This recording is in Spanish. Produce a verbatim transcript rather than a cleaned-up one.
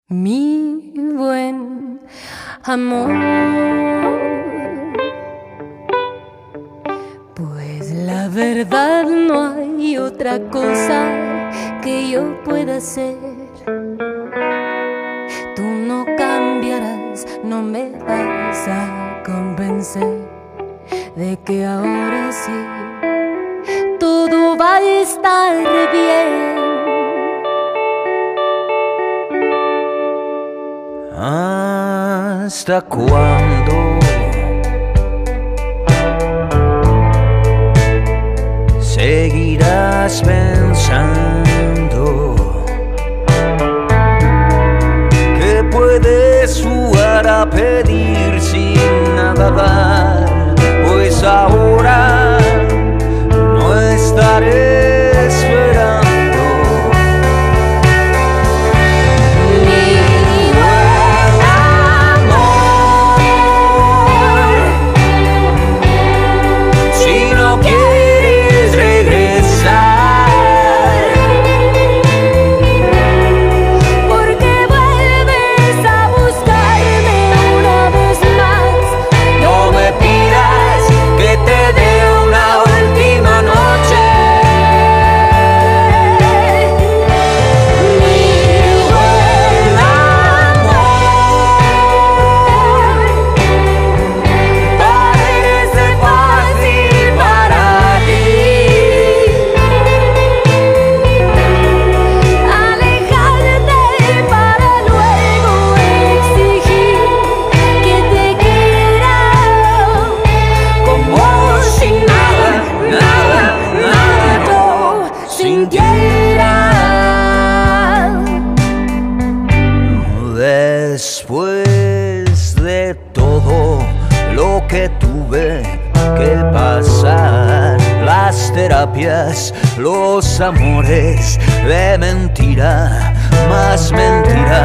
Mi buen amor, pues la verdad no hay otra cosa que yo pueda hacer. Tú no cambiarás, no me vas a convencer de que ahora sí todo va a estar bien. ¿Hasta cuándo seguirás pensando que puedes jugar a pedir sin nada dar? Pues ahora no estaré esperando. Después de todo lo que tuve que pasar, las terapias, los amores de mentira, más mentira.